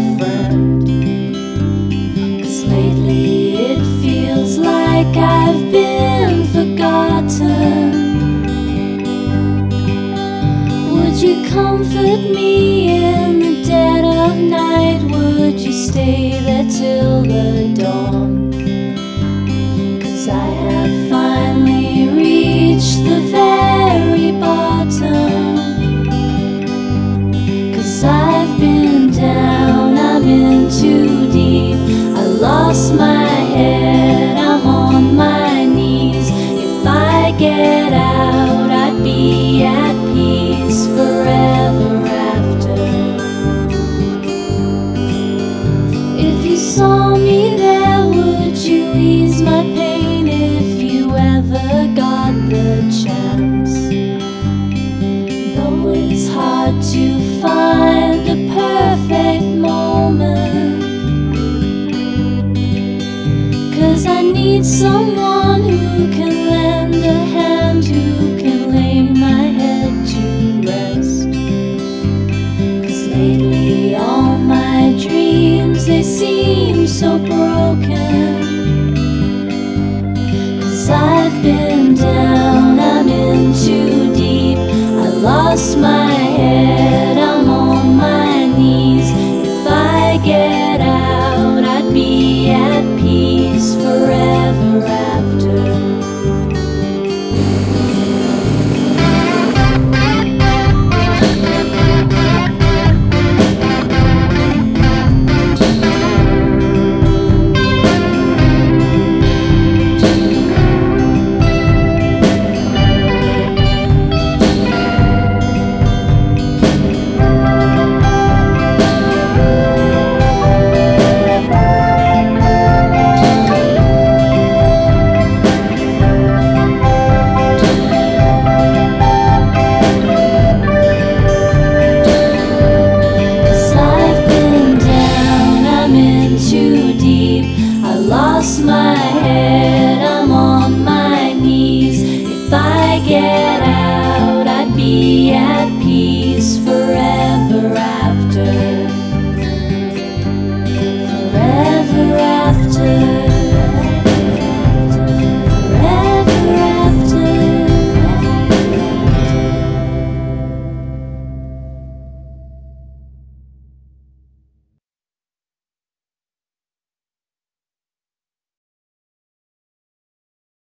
friend. 'Cause lately it feels like I've been forgotten. Would you comfort me in the dead of night? Would you stay there till the dawn? 'Cause I have finally reached the very bottom. 'Cause I've been down, I've been too deep. I lost my head, I'm on my knees. If I get out, I'd be at peace forever after. If you saw me there, would you ease my pain if you ever got the chance? Though it's hard to find a perfect moment, 'cause I need someone who can lend a hand, who can lay my head to rest. 'Cause lately all my dreams, they seem so broken. 'Cause I've been down